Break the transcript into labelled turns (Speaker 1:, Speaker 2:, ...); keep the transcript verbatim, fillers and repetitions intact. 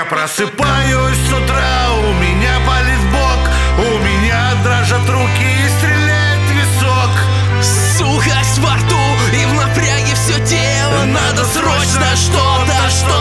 Speaker 1: Я просыпаюсь с утра, у меня болит бок, у меня дрожат руки и стреляет висок.
Speaker 2: Сухость во рту и в напряге все тело. Надо срочно что-то, что